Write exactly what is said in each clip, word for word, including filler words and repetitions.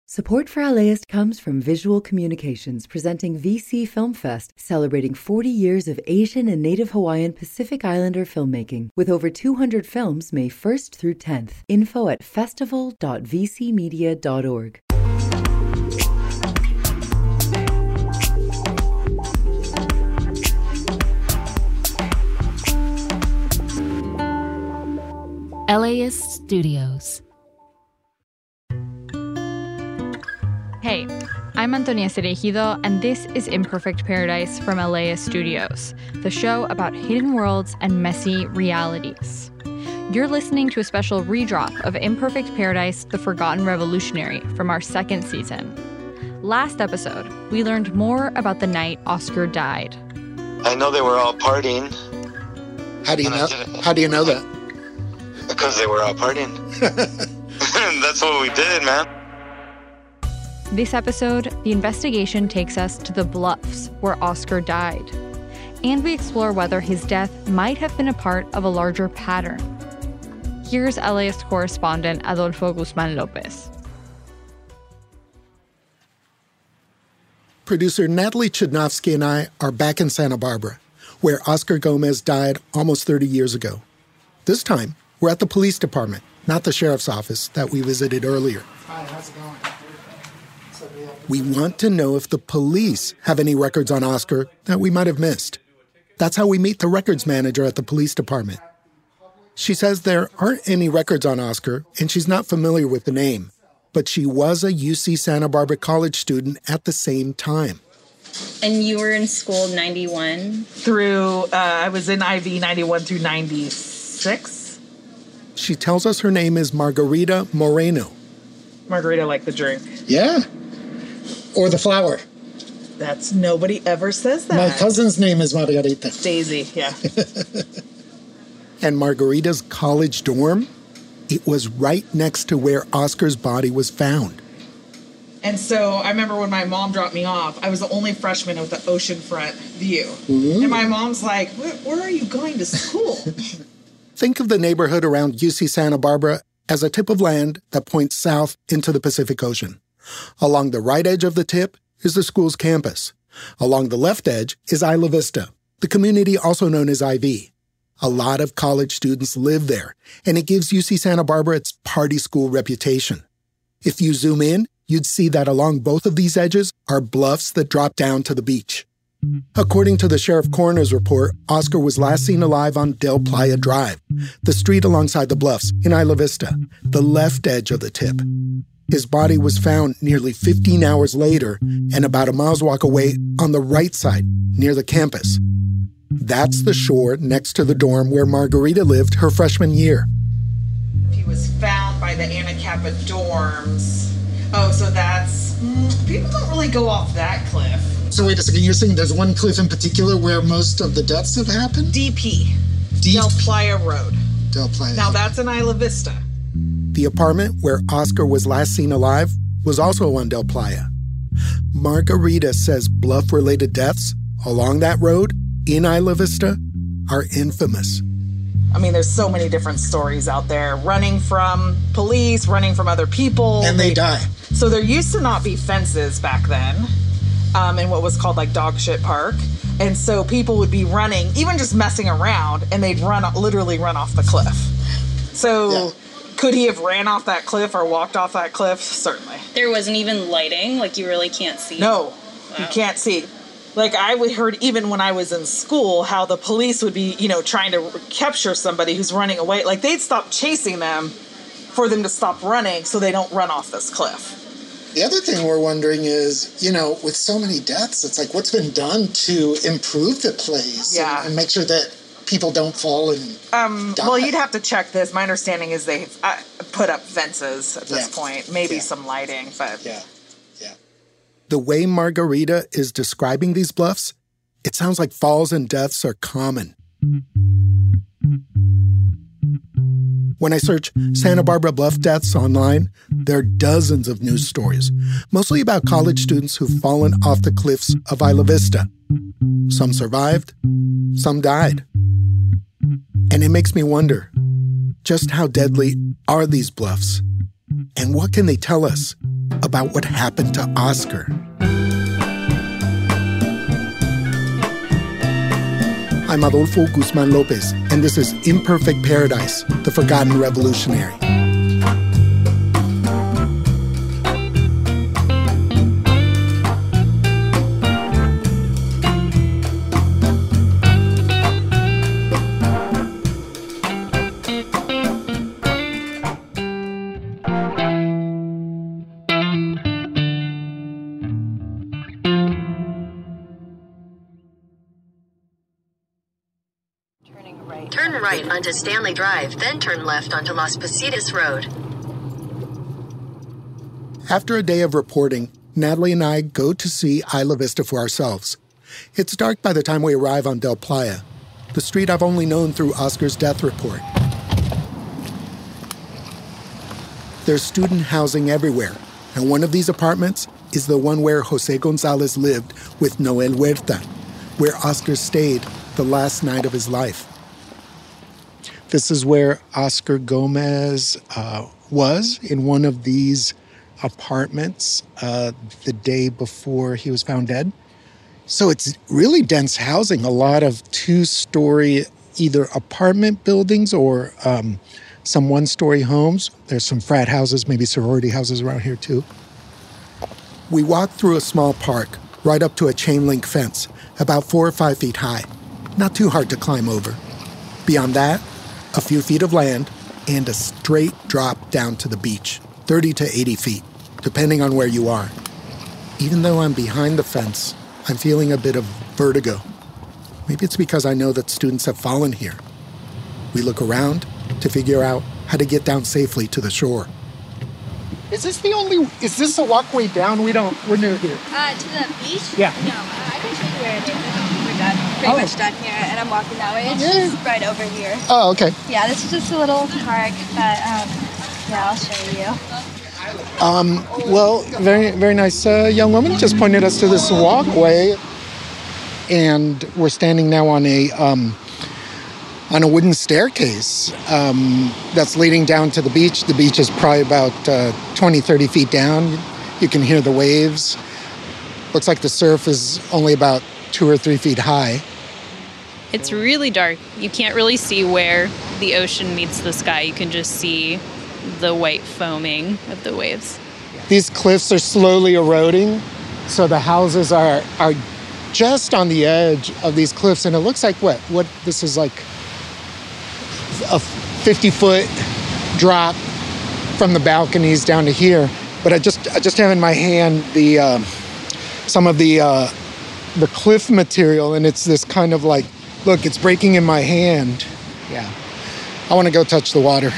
Support for LAist comes from Visual Communications, presenting V C Film Fest, celebrating forty years of Asian and Native Hawaiian Pacific Islander filmmaking, with over two hundred films May first through tenth. Info at festival dot v c media dot org. LAist Studios. Hey, I'm Antonia Cereijido, and this is Imperfect Paradise from LAist Studios, the show about hidden worlds and messy realities. You're listening to a special redrop of Imperfect Paradise, The Forgotten Revolutionary from our second season. Last episode, we learned more about the night Oscar died. I know they were all partying. How do you know? How do you know that? Because they were all partying. That's what we did, man. This episode, the investigation takes us to the Bluffs, where Oscar died. And we explore whether his death might have been a part of a larger pattern. Here's LAist correspondent Adolfo Guzman Lopez. Producer Natalie Chudnovsky and I are back in Santa Barbara, where Oscar Gomez died almost thirty years ago. This time, we're at the police department, not the sheriff's office that we visited earlier. Hi, how's it going? We want to know if the police have any records on Oscar that we might have missed. That's how we meet the records manager at the police department. She says there aren't any records on Oscar, and she's not familiar with the name. But she was a U C Santa Barbara college student at the same time. And you were in school ninety-one? Through, uh, I was in I V ninety-one through ninety-six. She tells us her name is Margarita Moreno. Margarita like the drink. Yeah. Or the flower. That's, nobody ever says that. My cousin's name is Margarita. Daisy, yeah. And Margarita's college dorm? It was right next to where Oscar's body was found. And so I remember when my mom dropped me off, I was the only freshman with the oceanfront view. Ooh. And my mom's like, where, where are you going to school? Think of the neighborhood around U C Santa Barbara as a tip of land that points south into the Pacific Ocean. Along the right edge of the tip is the school's campus. Along the left edge is Isla Vista, the community also known as I V. A lot of college students live there, and it gives U C Santa Barbara its party school reputation. If you zoom in, you'd see that along both of these edges are bluffs that drop down to the beach. According to the sheriff coroner's report, Oscar was last seen alive on Del Playa Drive, the street alongside the bluffs in Isla Vista, the left edge of the tip. His body was found nearly fifteen hours later and about a mile's walk away on the right side, near the campus. That's the shore next to the dorm where Margarita lived her freshman year. He was found by the Anna Kappa dorms. Oh, so that's... Mm, people don't really go off that cliff. So wait a second, you're saying there's one cliff in particular where most of the deaths have happened? D P. D- Del Playa Road. Del Playa. Now that's in Isla Vista. The apartment where Oscar was last seen alive was also on Del Playa. Margarita says bluff-related deaths along that road in Isla Vista are infamous. I mean, there's so many different stories out there. Running from police, running from other people. And they, they die. So there used to not be fences back then um, in what was called like Dog Shit Park. And so people would be running, even just messing around, and they'd run, literally run off the cliff. So... Yeah. Could he have ran off that cliff or walked off that cliff? Certainly. There wasn't even lighting? Like, you really can't see? No, wow. You can't see. Like, I heard even when I was in school how the police would be, you know, trying to capture somebody who's running away. Like, they'd stop chasing them for them to stop running so they don't run off this cliff. The other thing we're wondering is, you know, with so many deaths, it's like, what's been done to improve the place yeah. and, and make sure that people don't fall and um, die? Well, you'd have to check this. My understanding is they've uh, put up fences at this yeah. point. Maybe yeah. some lighting, but... Yeah, yeah. The way Margarita is describing these bluffs, it sounds like falls and deaths are common. When I search Santa Barbara bluff deaths online, there are dozens of news stories, mostly about college students who've fallen off the cliffs of Isla Vista. Some survived, some died. And it makes me wonder, just how deadly are these bluffs? And what can they tell us about what happened to Oscar. I'm Adolfo Guzman Lopez, and this is Imperfect Paradise, The Forgotten Revolutionary. Turn right onto Stanley Drive, then turn left onto Las Positas Road. After a day of reporting, Natalie and I go to see Isla Vista for ourselves. It's dark by the time we arrive on Del Playa, the street I've only known through Oscar's death report. There's student housing everywhere, and one of these apartments is the one where Jose Gonzalez lived with Noel Huerta, where Oscar stayed the last night of his life. This is where Oscar Gomez uh, was, in one of these apartments uh, the day before he was found dead. So it's really dense housing, a lot of two-story either apartment buildings or um, some one-story homes. There's some frat houses, maybe sorority houses around here too. We walk through a small park, right up to a chain-link fence, about four or five feet high. Not too hard to climb over. Beyond that, a few feet of land and a straight drop down to the beach, thirty to eighty feet, depending on where you are. Even though I'm behind the fence, I'm feeling a bit of vertigo. Maybe it's because I know that students have fallen here. We look around to figure out how to get down safely to the shore. Is this the only, is this a walkway down? We don't, we're new here. Uh, to the beach? Yeah. No, uh, I can show you where it is. We're done. Pretty Oh. much done here, and I'm walking that way. It's Yeah. just right over here. Oh, okay. Yeah, this is just a little park, but um, yeah, I'll show you. Um, well, very, very nice uh, young woman just pointed us to this walkway, and we're standing now on a um, on a wooden staircase um, that's leading down to the beach. The beach is probably about uh, twenty, thirty feet down. You can hear the waves. Looks like the surf is only about two or three feet high. It's really dark. You can't really see where the ocean meets the sky. You can just see the white foaming of the waves. These cliffs are slowly eroding, so the houses are are just on the edge of these cliffs, and it looks like what? What this is like a fifty-foot drop from the balconies down to here. But I just I just have in my hand the uh, some of the uh, the cliff material, and it's this kind of like, look, it's breaking in my hand. Yeah, I want to go touch the water.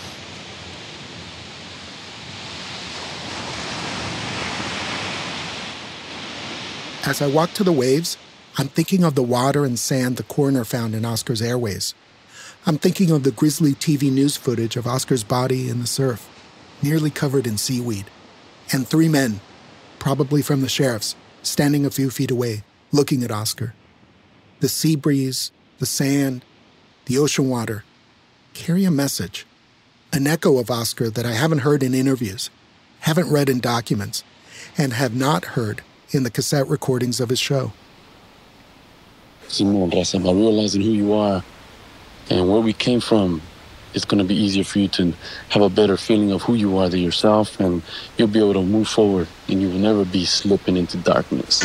As I walk to the waves, I'm thinking of the water and sand the coroner found in Oscar's airways. I'm thinking of the grisly T V news footage of Oscar's body in the surf, nearly covered in seaweed, and three men, probably from the sheriff's, standing a few feet away, looking at Oscar. The sea breeze, the sand, the ocean water carry a message, an echo of Oscar that I haven't heard in interviews, haven't read in documents, and have not heard in the cassette recordings of his show. Simon, Raza, by realizing who you are and where we came from, it's going to be easier for you to have a better feeling of who you are than yourself, and you'll be able to move forward, and you will never be slipping into darkness.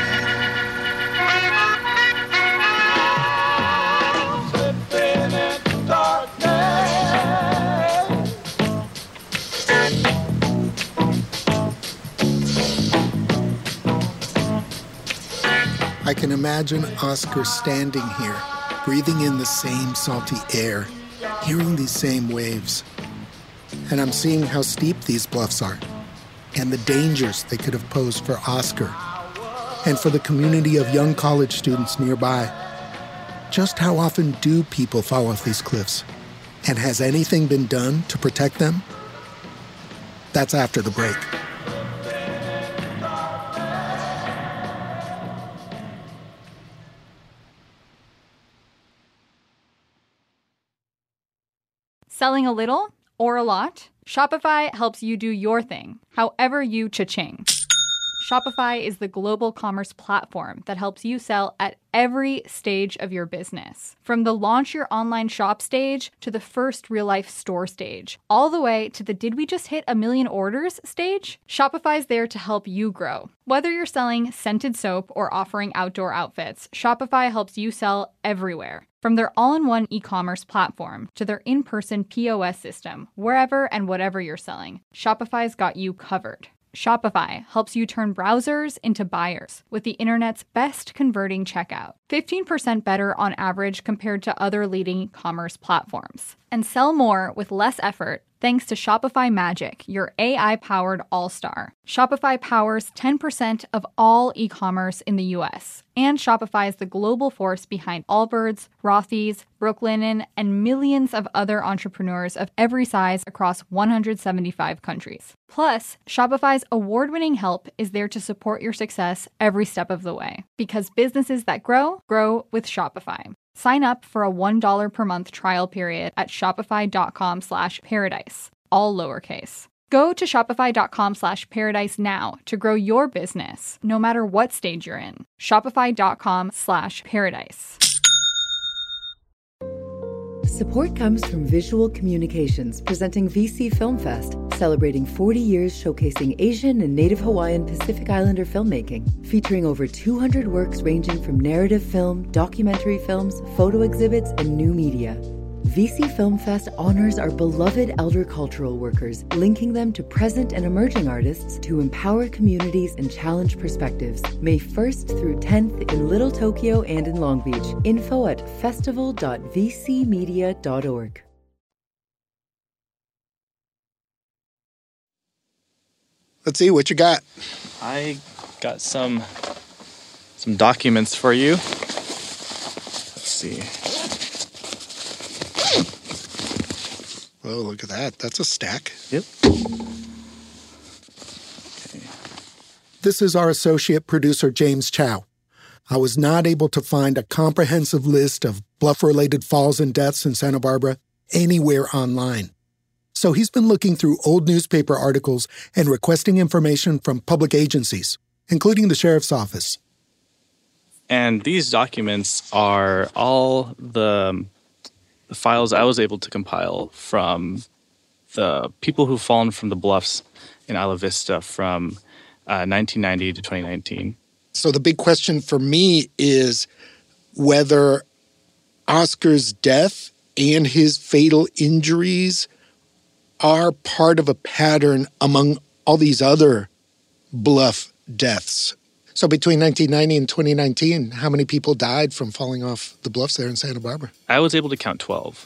I can imagine Oscar standing here, breathing in the same salty air, hearing these same waves. And I'm seeing how steep these bluffs are, and the dangers they could have posed for Oscar, and for the community of young college students nearby. Just how often do people fall off these cliffs? And has anything been done to protect them? That's after the break. Selling a little or a lot? Shopify helps you do your thing, however you cha-ching. Shopify is the global commerce platform that helps you sell at every stage of your business. From the launch your online shop stage to the first real-life store stage, all the way to the did we just hit a million orders stage? Shopify's there to help you grow. Whether you're selling scented soap or offering outdoor outfits, Shopify helps you sell everywhere. From their all-in-one e-commerce platform to their in-person P O S system, wherever and whatever you're selling, Shopify's got you covered. Shopify helps you turn browsers into buyers with the internet's best converting checkout. fifteen percent better on average compared to other leading commerce platforms. And sell more with less effort thanks to Shopify Magic, your A I-powered all-star. Shopify powers ten percent of all e-commerce in the U S. And Shopify is the global force behind Allbirds, Rothy's, Brooklinen, and millions of other entrepreneurs of every size across one hundred seventy-five countries. Plus, Shopify's award-winning help is there to support your success every step of the way. Because businesses that grow, grow with Shopify. Sign up for a one dollar per month trial period at shopify.com slash paradise, all lowercase. Go to shopify.com slash paradise now to grow your business, no matter what stage you're in. Shopify.com slash paradise. Support comes from Visual Communications, presenting V C Film Fest, celebrating forty years showcasing Asian and Native Hawaiian Pacific Islander filmmaking, featuring over two hundred works ranging from narrative film, documentary films, photo exhibits, and new media. V C Film Fest honors our beloved elder cultural workers, linking them to present and emerging artists to empower communities and challenge perspectives. May first through tenth in Little Tokyo and in Long Beach. Info at festival dot v c media dot org. Let's see what you got. I got some some documents for you. Let's see. Oh, look at that. That's a stack. Yep. Okay. This is our associate producer, James Chow. I was not able to find a comprehensive list of bluff-related falls and deaths in Santa Barbara anywhere online. So he's been looking through old newspaper articles and requesting information from public agencies, including the sheriff's office. And these documents are all the... the files I was able to compile from the people who've fallen from the bluffs in Isla Vista from uh, nineteen ninety to twenty nineteen. So the big question for me is whether Oscar's death and his fatal injuries are part of a pattern among all these other bluff deaths. So between nineteen ninety and twenty nineteen, how many people died from falling off the bluffs there in Santa Barbara? I was able to count twelve.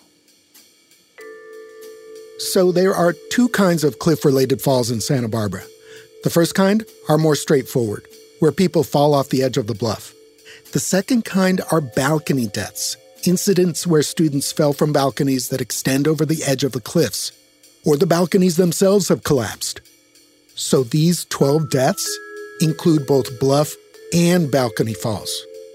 So there are two kinds of cliff-related falls in Santa Barbara. The first kind are more straightforward, where people fall off the edge of the bluff. The second kind are balcony deaths, incidents where students fell from balconies that extend over the edge of the cliffs, or the balconies themselves have collapsed. So these twelve deaths include both bluff and balcony falls.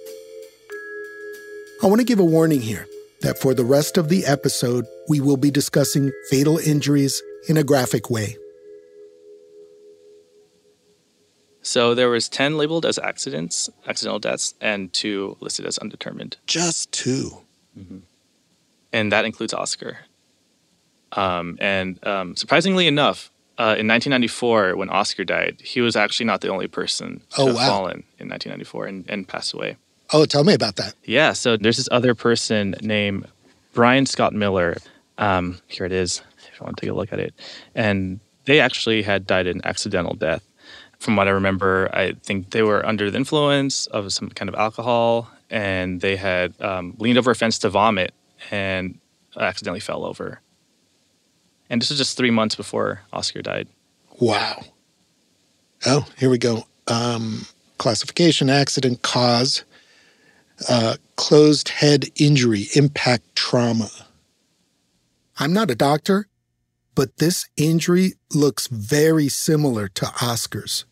I want to give a warning here that for the rest of the episode, we will be discussing fatal injuries in a graphic way. So there was ten labeled as accidents, accidental deaths, and two listed as undetermined. Just two? Mm-hmm. And that includes Oscar. Um, and um, surprisingly enough, Uh, in nineteen ninety-four, when Oscar died, he was actually not the only person to oh, have wow. fallen in nineteen ninety-four and, and passed away. Oh, tell me about that. Yeah, so there's this other person named Brian Scott Miller. Um, here it is, if you want to take a look at it. And they actually had died an accidental death. From what I remember, I think they were under the influence of some kind of alcohol, and they had um, leaned over a fence to vomit and accidentally fell over. And this was just three months before Oscar died. Wow. Oh, here we go. Um, classification, accident, cause, uh, closed head injury, impact trauma. I'm not a doctor, but this injury looks very similar to Oscar's.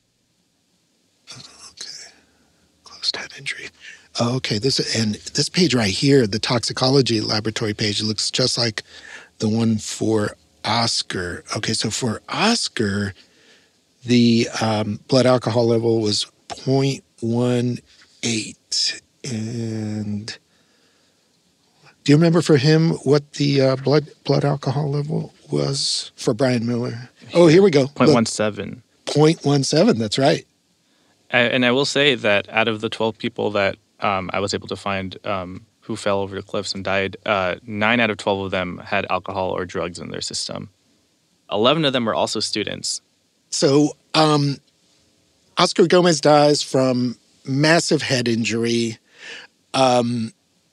Okay. Closed head injury. Oh, okay. This and this page right here, the toxicology laboratory page, looks just like the one for Oscar. Okay, so for Oscar, the um, blood alcohol level was zero point one eight. And do you remember for him what the uh, blood blood alcohol level was for Brian Miller? Oh, here we go. zero point one seven. zero point one seven, that's right. And I will say that out of the twelve people that um, I was able to find um, who fell over the cliffs and died, uh, nine out of twelve of them had alcohol or drugs in their system. eleven of them were also students. So um, Oscar Gomez dies from massive head injury. Um,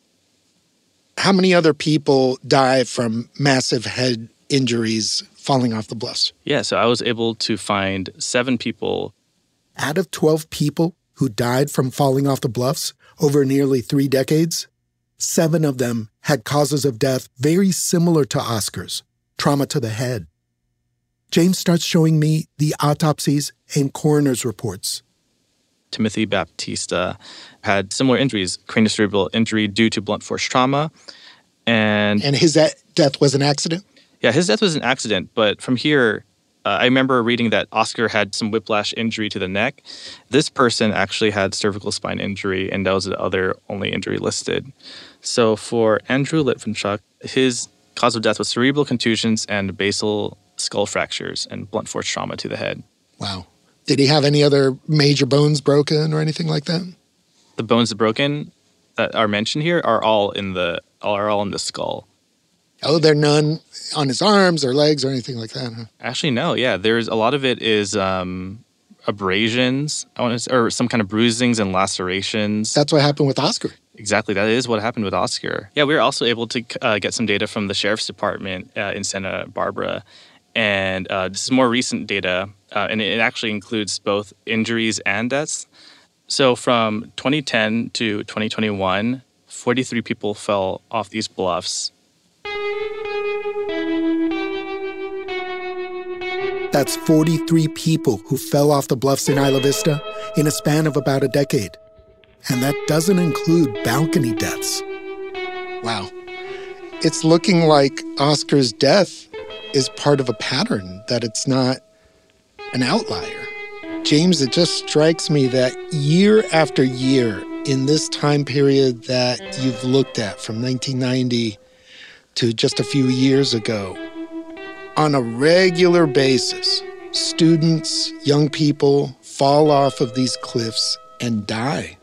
how many other people die from massive head injuries falling off the bluffs? Yeah, so I was able to find seven people. Out of twelve people who died from falling off the bluffs over nearly three decades, seven of them had causes of death very similar to Oscar's, trauma to the head. James starts showing me the autopsies and coroner's reports. Timothy Baptista had similar injuries, craniocerebral injury due to blunt force trauma. And, and his death was an accident? Yeah, his death was an accident, but from here, Uh, I remember reading that Oscar had some whiplash injury to the neck. This person actually had cervical spine injury, and that was the other only injury listed. So for Andrew Litvinchuk, his cause of death was cerebral contusions and basal skull fractures and blunt force trauma to the head. Wow. Did he have any other major bones broken or anything like that? The bones broken that are mentioned here are all in the are all in the skull. Oh, there are none on his arms or legs or anything like that, huh? Actually, no. Yeah, there's a lot of it is um, abrasions, I want to say, or some kind of bruisings and lacerations. That's what happened with Oscar. Exactly. That is what happened with Oscar. Yeah, we were also able to uh, get some data from the Sheriff's Department uh, in Santa Barbara. And uh, this is more recent data, uh, and it actually includes both injuries and deaths. So from twenty ten to twenty twenty-one, forty-three people fell off these bluffs. That's forty-three people who fell off the bluffs in Isla Vista in a span of about a decade. And that doesn't include balcony deaths. Wow. It's looking like Oscar's death is part of a pattern, that it's not an outlier. James, it just strikes me that year after year in this time period that you've looked at from nineteen ninety to just a few years ago, on a regular basis, students, young people fall off of these cliffs and die.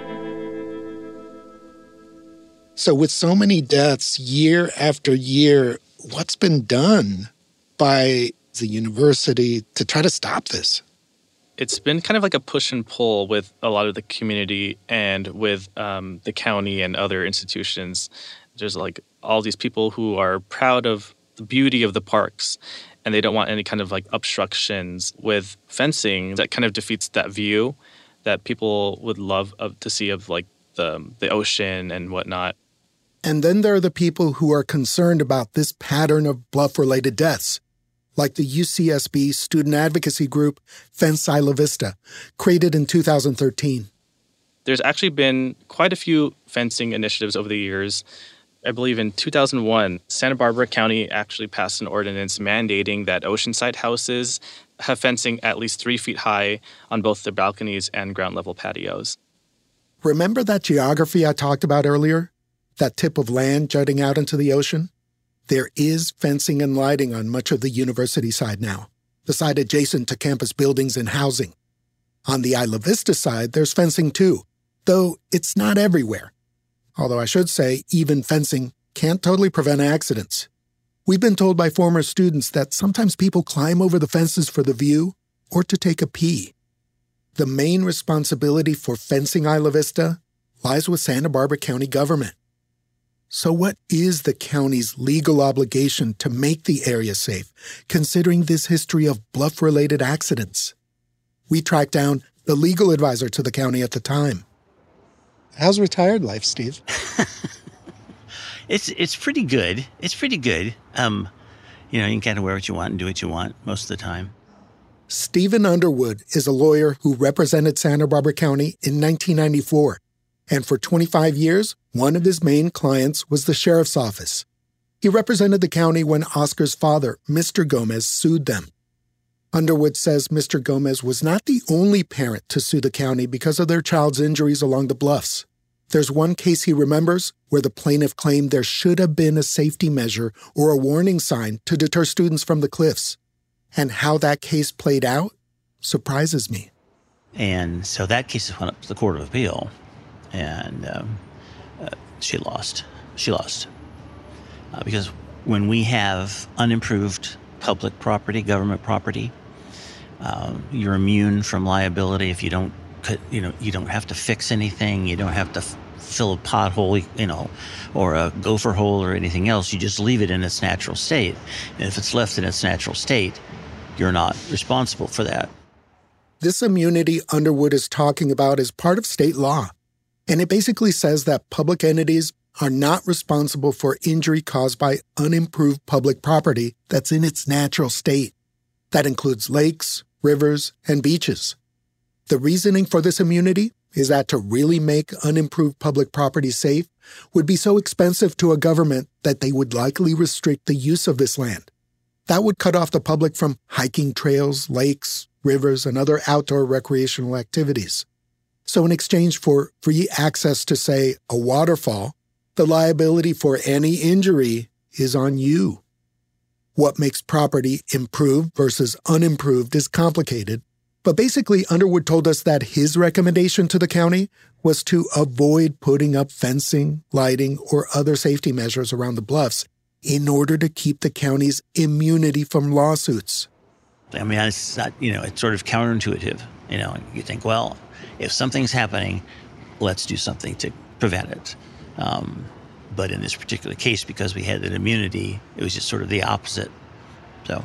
So with so many deaths year after year, what's been done by the university to try to stop this? It's been kind of like a push and pull with a lot of the community and with um, the county and other institutions. There's like all these people who are proud of the beauty of the parks, and they don't want any kind of like obstructions with fencing that kind of defeats that view that people would love of, to see of like the the ocean and whatnot. And then there are the people who are concerned about this pattern of bluff-related deaths, like the U C S B student advocacy group Fence Isla Vista, created in two thousand thirteen. There's actually been quite a few fencing initiatives over the years. I believe in two thousand one, Santa Barbara County actually passed an ordinance mandating that oceanside houses have fencing at least three feet high on both the balconies and ground level patios. Remember that geography I talked about earlier? That tip of land jutting out into the ocean? There is fencing and lighting on much of the university side now, the side adjacent to campus buildings and housing. On the Isla Vista side, there's fencing too, though it's not everywhere. Although I should say, even fencing can't totally prevent accidents. We've been told by former students that sometimes people climb over the fences for the view or to take a pee. The main responsibility for fencing Isla Vista lies with Santa Barbara County government. So what is the county's legal obligation to make the area safe, considering this history of bluff-related accidents? We tracked down the legal advisor to the county at the time. How's retired life, Steve? it's it's pretty good. It's pretty good. Um, you know, you can kind of wear what you want and do what you want most of the time. Stephen Underwood is a lawyer who represented Santa Barbara County in nineteen ninety-four. And for twenty-five years, one of his main clients was the sheriff's office. He represented the county when Oscar's father, Mister Gomez, sued them. Underwood says Mister Gomez was not the only parent to sue the county because of their child's injuries along the bluffs. There's one case he remembers where the plaintiff claimed there should have been a safety measure or a warning sign to deter students from the cliffs. And how that case played out surprises me. And so that case went up to the Court of Appeal, and um, uh, she lost. She lost. Uh, because when we have unimproved public property, government property, um, you're immune from liability if you don't, you know, you don't have to fix anything. You don't have to f- fill a pothole, you know, or a gopher hole or anything else. You just leave it in its natural state. And if it's left in its natural state, you're not responsible for that. This immunity Underwood is talking about is part of state law. And it basically says that public entities are not responsible for injury caused by unimproved public property that's in its natural state. That includes lakes, rivers, and beaches. The reasoning for this immunity is that to really make unimproved public property safe would be so expensive to a government that they would likely restrict the use of this land. That would cut off the public from hiking trails, lakes, rivers, and other outdoor recreational activities. So in exchange for free access to, say, a waterfall, the liability for any injury is on you. What makes property improved versus unimproved is complicated, but basically Underwood told us that his recommendation to the county was to avoid putting up fencing, lighting, or other safety measures around the bluffs in order to keep the county's immunity from lawsuits. I mean, it's not, you know, it's sort of counterintuitive. You know, you think, well, if something's happening, let's do something to prevent it. Um, but in this particular case, because we had that immunity, it was just sort of the opposite. So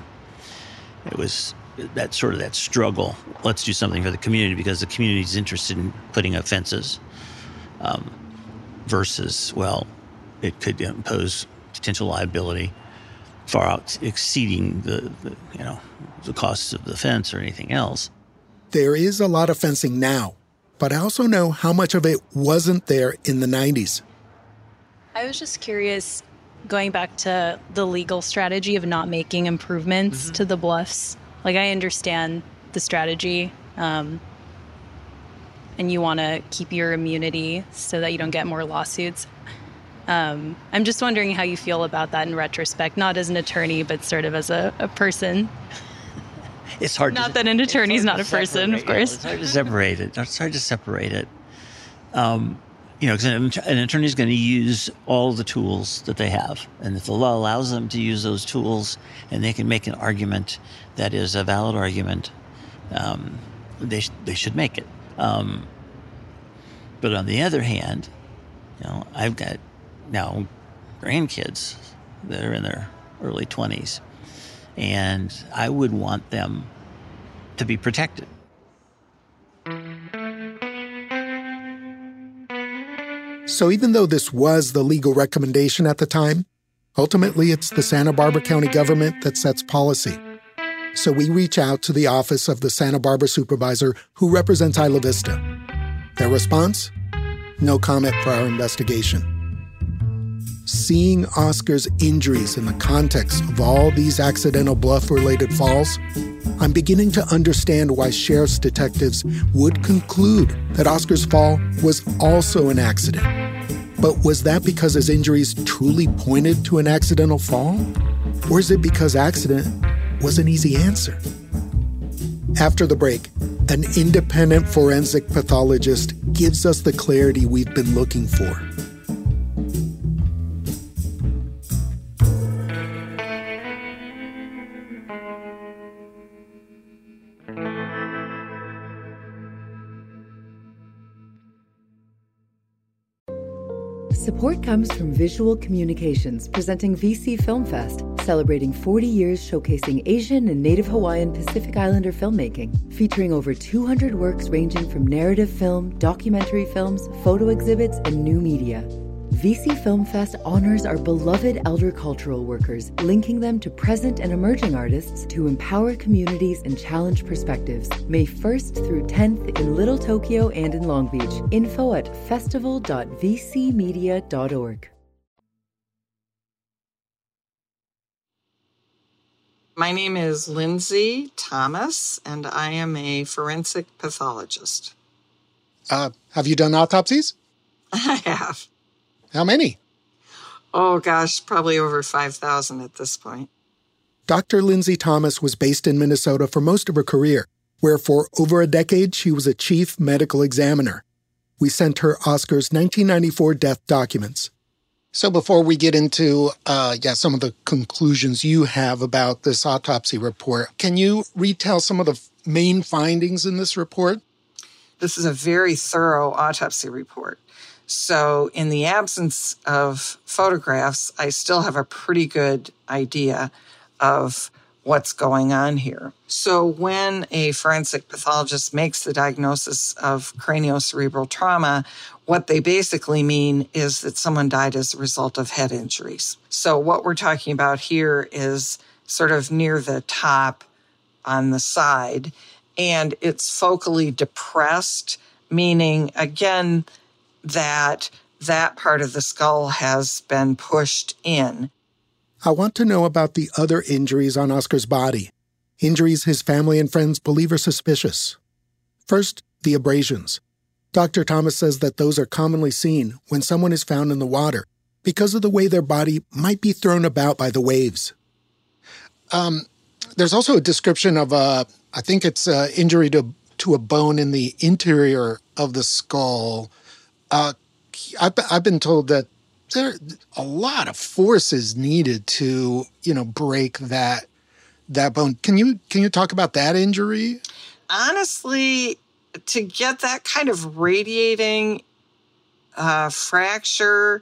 it was that sort of that struggle. Let's do something for the community because the community is interested in putting up fences um, versus, well, it could impose potential liability far out exceeding the, the you know, the costs of the fence or anything else. There is a lot of fencing now, but I also know how much of it wasn't there in the nineties. I was just curious, going back to the legal strategy of not making improvements mm-hmm. to the bluffs. Like, I understand the strategy, um, and you want to keep your immunity so that you don't get more lawsuits. Um, I'm just wondering how you feel about that in retrospect, not as an attorney, but sort of as a, a person. It's hard. Not to, that an attorney's not a person, of course. It's hard to separate it. It's hard to separate it. Um, you know, because an, an attorney is going to use all the tools that they have, and if the law allows them to use those tools, and they can make an argument that is a valid argument, um, they sh- they should make it. Um, but on the other hand, you know, I've got now grandkids that are in their early twenties, and I would want them to be protected. So even though this was the legal recommendation at the time, ultimately it's the Santa Barbara County government that sets policy. So we reach out to the office of the Santa Barbara supervisor who represents Isla Vista. Their response? No comment for our investigation. Seeing Oscar's injuries in the context of all these accidental bluff-related falls, I'm beginning to understand why sheriff's detectives would conclude that Oscar's fall was also an accident. But was that because his injuries truly pointed to an accidental fall? Or is it because accident was an easy answer? After the break, an independent forensic pathologist gives us the clarity we've been looking for. Support comes from Visual Communications, presenting V C Film Fest, celebrating forty years showcasing Asian and Native Hawaiian Pacific Islander filmmaking, featuring over two hundred works ranging from narrative film, documentary films, photo exhibits, and new media. V C Film Fest honors our beloved elder cultural workers, linking them to present and emerging artists to empower communities and challenge perspectives. May first through tenth in Little Tokyo and in Long Beach. Info at festival dot v c media dot org. My name is Lindsay Thomas, and I am a forensic pathologist. Uh, have you done autopsies? I have. How many? Oh, gosh, probably over five thousand at this point. Doctor Lindsay Thomas was based in Minnesota for most of her career, where for over a decade she was a chief medical examiner. We sent her Oscar's nineteen ninety-four death documents. So before we get into uh, yeah, some of the conclusions you have about this autopsy report, can you retell some of the main findings in this report? This is a very thorough autopsy report. So in the absence of photographs, I still have a pretty good idea of what's going on here. So when a forensic pathologist makes the diagnosis of craniocerebral trauma, what they basically mean is that someone died as a result of head injuries. So what we're talking about here is sort of near the top on the side, and it's focally depressed, meaning, again, that that part of the skull has been pushed in. I want to know about the other injuries on Oscar's body, injuries his family and friends believe are suspicious. First, the abrasions. Doctor Thomas says that those are commonly seen when someone is found in the water because of the way their body might be thrown about by the waves. Um, there's also a description of a, I think it's an injury to, to a bone in the interior of the skull. Uh, I've, I've been told that there are a lot of forces needed to, you know, break that that bone. Can you can you talk about that injury? Honestly, to get that kind of radiating uh, fracture,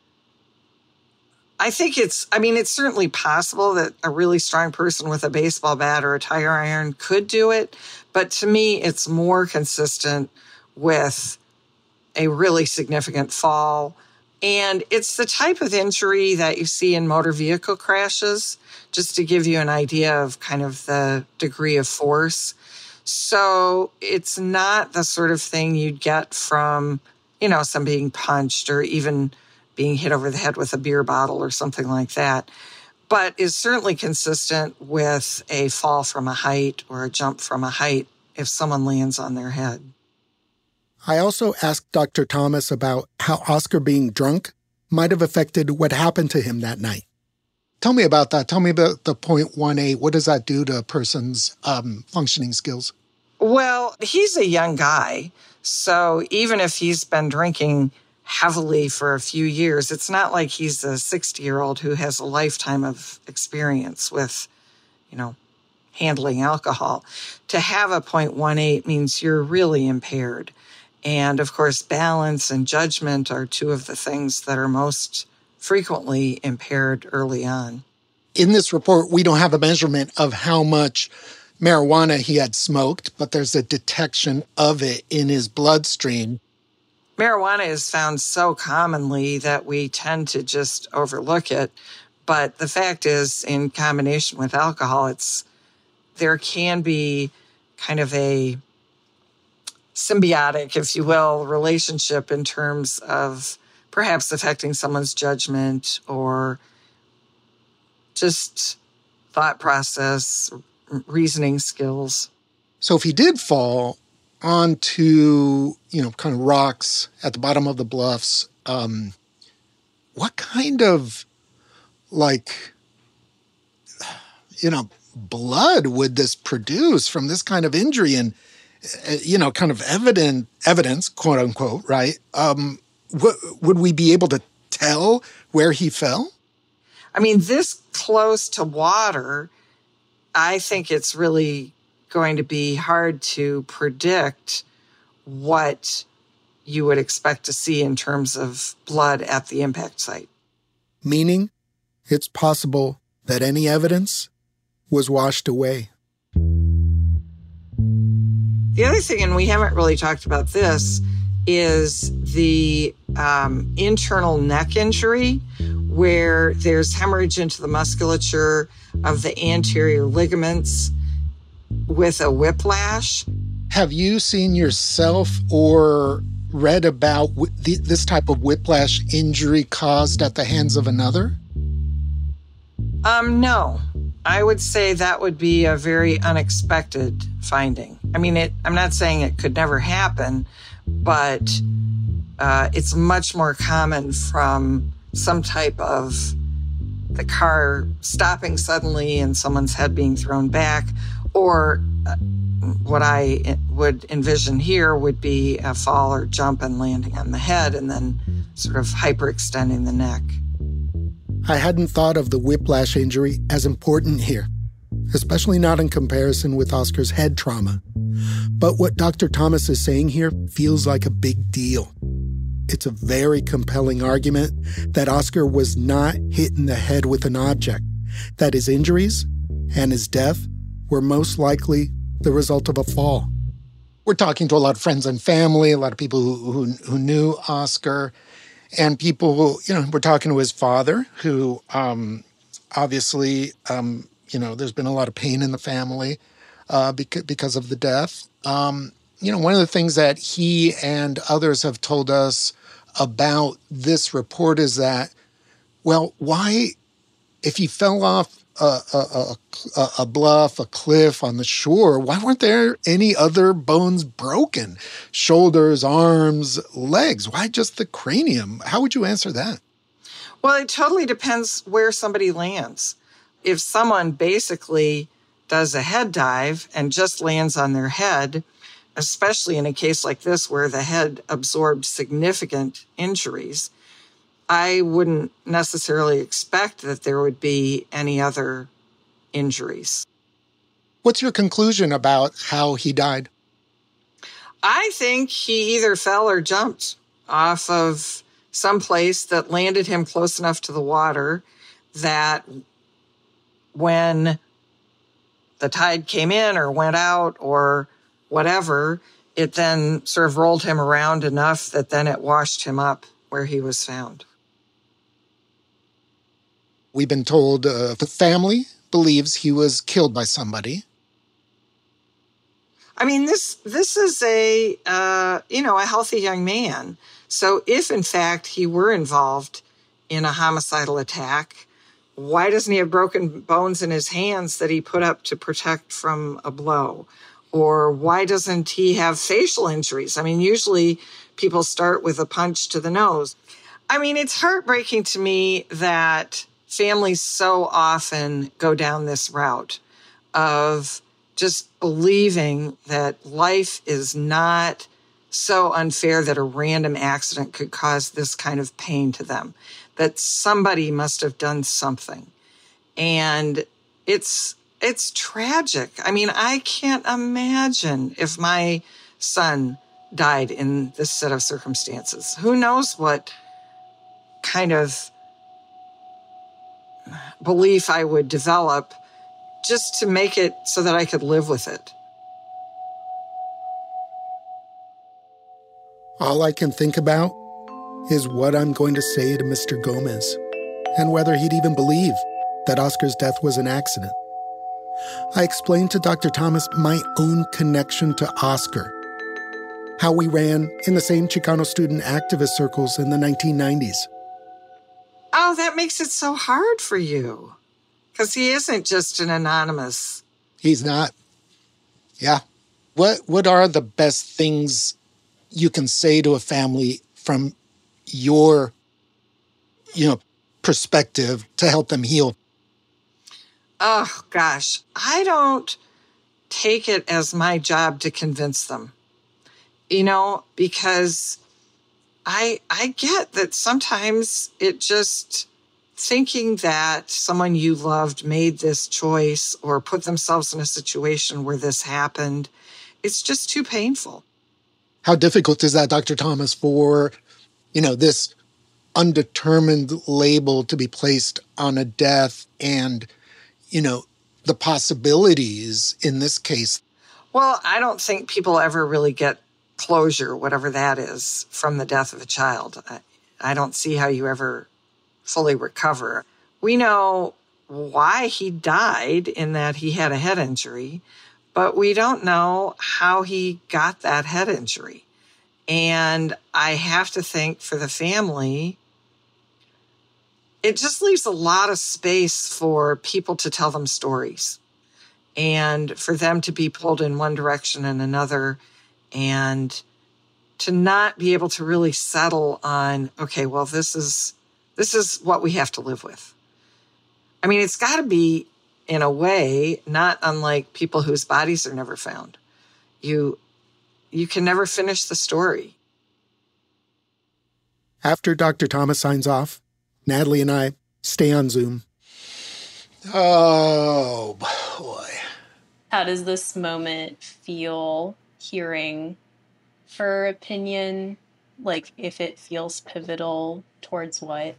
I think it's, I mean, it's certainly possible that a really strong person with a baseball bat or a tire iron could do it. But to me, it's more consistent with a really significant fall. And it's the type of injury that you see in motor vehicle crashes, just to give you an idea of kind of the degree of force. So it's not the sort of thing you'd get from, you know, some being punched or even being hit over the head with a beer bottle or something like that, but is certainly consistent with a fall from a height or a jump from a height if someone lands on their head. I also asked Doctor Thomas about how Oscar being drunk might have affected what happened to him that night. Tell me about that. Tell me about the point one eight. What does that do to a person's um, functioning skills? Well, he's a young guy, so even if he's been drinking heavily for a few years, it's not like he's a sixty-year-old who has a lifetime of experience with, you know, handling alcohol. To have a point one eight means you're really impaired. And, of course, balance and judgment are two of the things that are most frequently impaired early on. In this report, we don't have a measurement of how much marijuana he had smoked, but there's a detection of it in his bloodstream. Marijuana is found so commonly that we tend to just overlook it. But the fact is, in combination with alcohol, it's there can be kind of a symbiotic, if you will, relationship in terms of perhaps affecting someone's judgment or just thought process, reasoning skills. So if he did fall onto, you know, kind of rocks at the bottom of the bluffs, um, what kind of, like, you know, blood would this produce from this kind of injury? And you know, kind of evident evidence, quote unquote, right? Um, w- would we be able to tell where he fell? I mean, this close to water, I think it's really going to be hard to predict what you would expect to see in terms of blood at the impact site. Meaning, it's possible that any evidence was washed away. The other thing, and we haven't really talked about this, is the um, internal neck injury, where there's hemorrhage into the musculature of the anterior ligaments with a whiplash. Have you seen yourself or read about w- th- this type of whiplash injury caused at the hands of another? Um, no. I would say that would be a very unexpected finding. I mean, it, I'm not saying it could never happen, but uh, it's much more common from some type of the car stopping suddenly and someone's head being thrown back, or uh, what I would envision here would be a fall or jump and landing on the head and then sort of hyperextending the neck. I hadn't thought of the whiplash injury as important here, especially not in comparison with Oscar's head trauma. But what Doctor Thomas is saying here feels like a big deal. It's a very compelling argument that Oscar was not hit in the head with an object, that his injuries and his death were most likely the result of a fall. We're talking to a lot of friends and family, a lot of people who, who, who knew Oscar, and people who, you know, we're talking to his father, who um, obviously, um, you know, there's been a lot of pain in the family uh, because, because of the death. Um, you know, one of the things that he and others have told us about this report is that, well, why, if he fell off a, a, a, a bluff, a cliff on the shore, why weren't there any other bones broken? Shoulders, arms, legs. Why just the cranium? How would you answer that? Well, it totally depends where somebody lands. If someone basically does a head dive and just lands on their head, especially in a case like this where the head absorbed significant injuries, I wouldn't necessarily expect that there would be any other injuries. What's your conclusion about how he died? I think he either fell or jumped off of some place that landed him close enough to the water that when the tide came in or went out or whatever, it then sort of rolled him around enough that then it washed him up where he was found. We've been told uh, the family believes he was killed by somebody. I mean, this this is a, uh, you know, a healthy young man. So if, in fact, he were involved in a homicidal attack, why doesn't he have broken bones in his hands that he put up to protect from a blow? Or why doesn't he have facial injuries? I mean, usually people start with a punch to the nose. I mean, it's heartbreaking to me that families so often go down this route of just believing that life is not so unfair that a random accident could cause this kind of pain to them, that somebody must have done something. And it's it's tragic. I mean, I can't imagine if my son died in this set of circumstances. Who knows what kind of belief I would develop just to make it so that I could live with it. All I can think about is what I'm going to say to Mister Gomez and whether he'd even believe that Oscar's death was an accident. I explained to Doctor Thomas my own connection to Oscar, how we ran in the same Chicano student activist circles in the nineteen nineties. Oh, that makes it so hard for you. Because he isn't just an anonymous. He's not. Yeah. What What are the best things you can say to a family from your, you know, perspective to help them heal? Oh, gosh. I don't take it as my job to convince them. You know, because I I get that sometimes it just thinking that someone you loved made this choice or put themselves in a situation where this happened, it's just too painful. How difficult is that, Doctor Thomas, for, you know, this undetermined label to be placed on a death and, you know, the possibilities in this case? Well, I don't think people ever really get closure, whatever that is, from the death of a child. I, I don't see how you ever fully recover. We know why he died in that he had a head injury, but we don't know how he got that head injury. And I have to think for the family, it just leaves a lot of space for people to tell them stories and for them to be pulled in one direction and another, and to not be able to really settle on, okay, well, this is this is what we have to live with. I mean, it's got to be, in a way, not unlike people whose bodies are never found. You, you can never finish the story. After Doctor Thomas signs off, Natalie and I stay on Zoom. Oh, boy. How does this moment feel hearing her opinion? Like, if it feels pivotal towards what?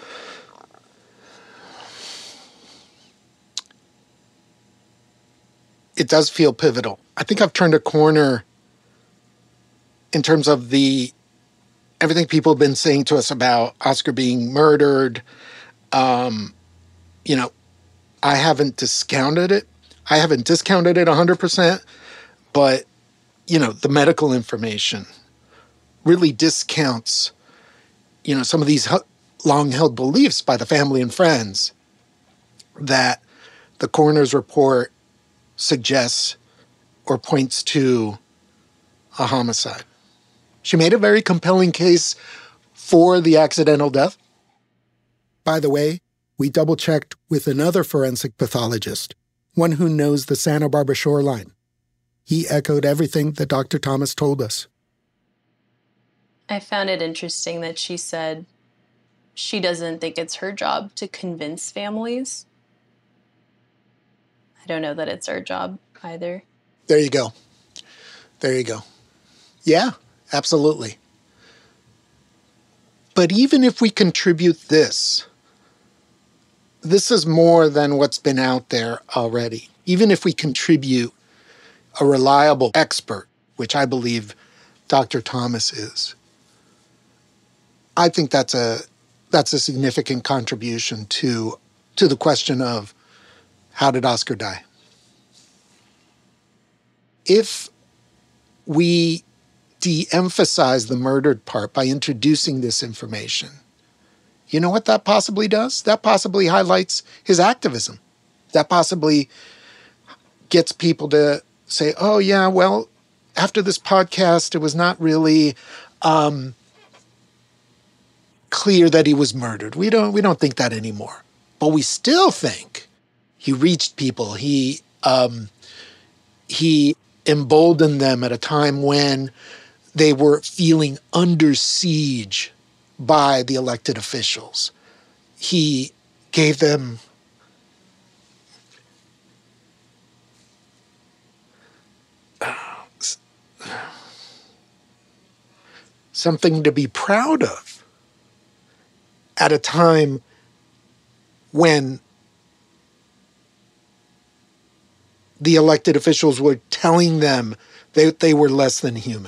It does feel pivotal. I think I've turned a corner in terms of the everything people have been saying to us about Oscar being murdered. Um, you know, I haven't discounted it. I haven't discounted it one hundred percent, but, you know, the medical information really discounts, you know, some of these long-held beliefs by the family and friends that the coroner's report suggests or points to a homicide. She made a very compelling case for the accidental death. By the way, we double-checked with another forensic pathologist, one who knows the Santa Barbara shoreline. He echoed everything that Doctor Thomas told us. I found it interesting that she said she doesn't think it's her job to convince families. I don't know that it's our job either. There you go. There you go. Yeah, absolutely. But even if we contribute this, this is more than what's been out there already. Even if we contribute a reliable expert, which I believe Doctor Thomas is, I think that's a that's a significant contribution to to the question of how did Oscar die? If we de-emphasize the murdered part by introducing this information, you know what that possibly does? That possibly highlights his activism. That possibly gets people to say, oh, yeah, well, after this podcast, it was not really um, clear that he was murdered. We don't, we don't think that anymore. But we still think he reached people. He, um, he emboldened them at a time when they were feeling under siege by the elected officials. He gave them something to be proud of at a time when the elected officials were telling them that they were less than human.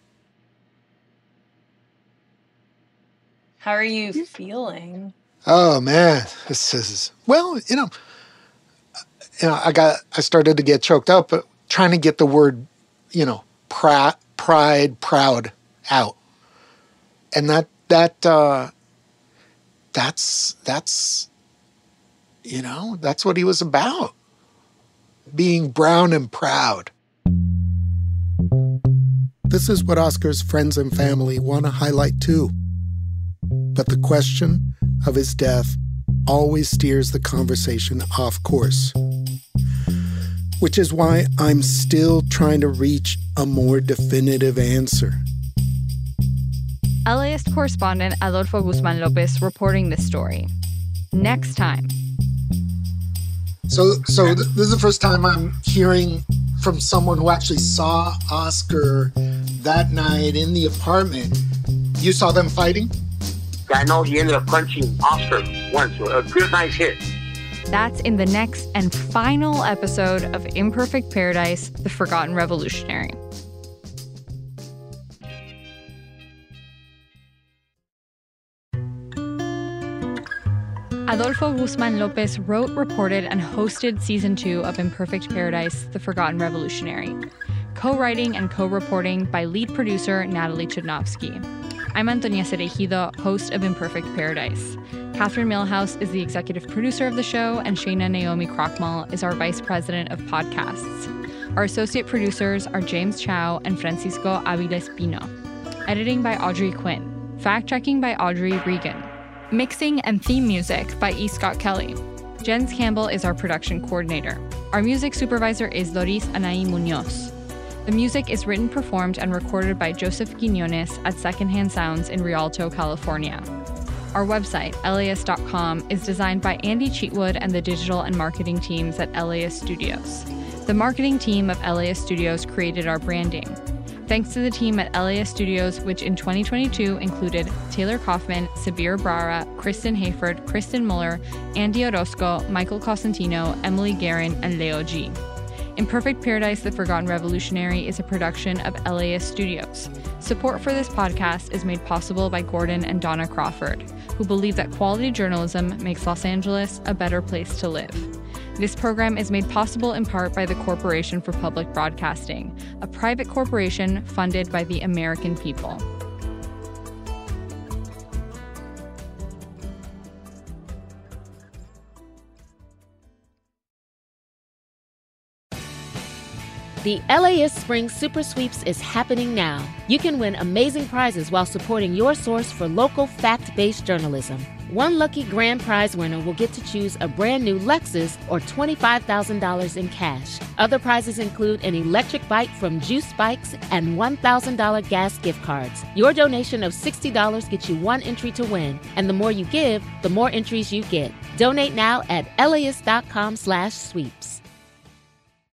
How are you feeling? Oh man, this is, well, you know, you know, I got, I started to get choked up, but trying to get the word, you know, pride, pride, proud out. And that, that, uh, that's, that's, you know, that's what he was about. Being brown and proud. This is what Oscar's friends and family want to highlight too. But the question of his death always steers the conversation off course. Which is why I'm still trying to reach a more definitive answer. LAist correspondent Adolfo Guzman Lopez reporting this story. Next time. So, so th- this is the first time I'm hearing from someone who actually saw Oscar that night in the apartment. You saw them fighting? I know he ended up punching Oscar once. A good, nice hit. That's in the next and final episode of Imperfect Paradise, The Forgotten Revolutionary. Adolfo Guzman Lopez wrote, reported, and hosted Season two of Imperfect Paradise, The Forgotten Revolutionary. Co-writing and co-reporting by lead producer Natalie Chudnovsky. I'm Antonia Cereijido, host of Imperfect Paradise. Catherine Millhouse is the executive producer of the show, and Shayna Naomi Krochmal is our vice president of podcasts. Our associate producers are James Chow and Francisco Aviles Pino. Editing by Audrey Quinn. Fact-checking by Audrey Regan. Mixing and theme music by E. Scott Kelly. Jens Campbell is our production coordinator. Our music supervisor is Doris Anaí Munoz. The music is written, performed, and recorded by Joseph Quinones at Secondhand Sounds in Rialto, California. Our website, L A S dot com, is designed by Andy Cheatwood and the digital and marketing teams at L A S Studios. The marketing team of L A S Studios created our branding. Thanks to the team at L A S Studios, which in twenty twenty-two included Taylor Kaufman, Sabir Brara, Kristen Hayford, Kristen Muller, Andy Orozco, Michael Cosentino, Emily Guerin, and Leo G. Imperfect Paradise, The Forgotten Revolutionary is a production of L A S Studios. Support for this podcast is made possible by Gordon and Donna Crawford, who believe that quality journalism makes Los Angeles a better place to live. This program is made possible in part by the Corporation for Public Broadcasting, a private corporation funded by the American people. The L A S Spring Super Sweeps is happening now. You can win amazing prizes while supporting your source for local fact-based journalism. One lucky grand prize winner will get to choose a brand new Lexus or twenty-five thousand dollars in cash. Other prizes include an electric bike from Juice Bikes and one thousand dollars gas gift cards. Your donation of sixty dollars gets you one entry to win, and the more you give, the more entries you get. Donate now at L A S dot com slash sweeps.